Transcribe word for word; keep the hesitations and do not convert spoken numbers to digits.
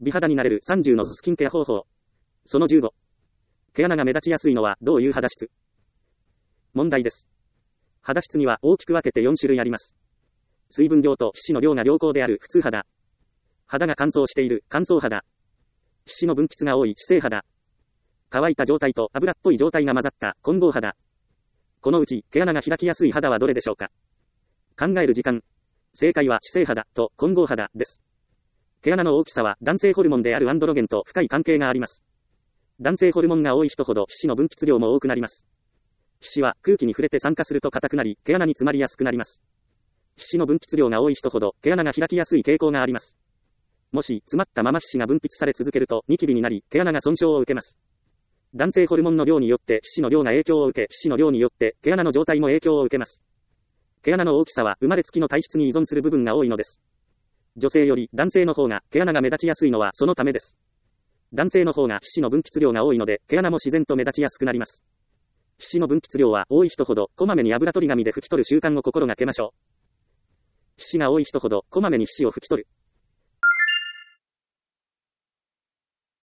美肌になれるさんじゅうのスキンケア方法。そのじゅうご。毛穴が目立ちやすいのはどういう肌質？問題です。肌質には大きく分けてよん種類あります。水分量と皮脂の量が良好である普通肌。肌が乾燥している乾燥肌。皮脂の分泌が多い脂性肌。乾いた状態と油っぽい状態が混ざった混合肌。このうち毛穴が開きやすい肌はどれでしょうか？考える時間。正解は脂性肌と混合肌です。毛穴の大きさは男性ホルモンであるアンドロゲンと深い関係があります。男性ホルモンが多い人ほど皮脂の分泌量も多くなります。皮脂は空気に触れて酸化すると硬くなり、毛穴に詰まりやすくなります。皮脂の分泌量が多い人ほど毛穴が開きやすい傾向があります。もし詰まったまま皮脂が分泌され続けるとニキビになり、毛穴が損傷を受けます。男性ホルモンの量によって皮脂の量が影響を受け、皮脂の量によって毛穴の状態も影響を受けます。毛穴の大きさは生まれつきの体質に依存する部分が多いのです。女性より男性の方が毛穴が目立ちやすいのはそのためです。男性の方が皮脂の分泌量が多いので、毛穴も自然と目立ちやすくなります。皮脂の分泌量は多い人ほど、こまめに油取り紙で拭き取る習慣を心がけましょう。皮脂が多い人ほど、こまめに皮脂を拭き取る。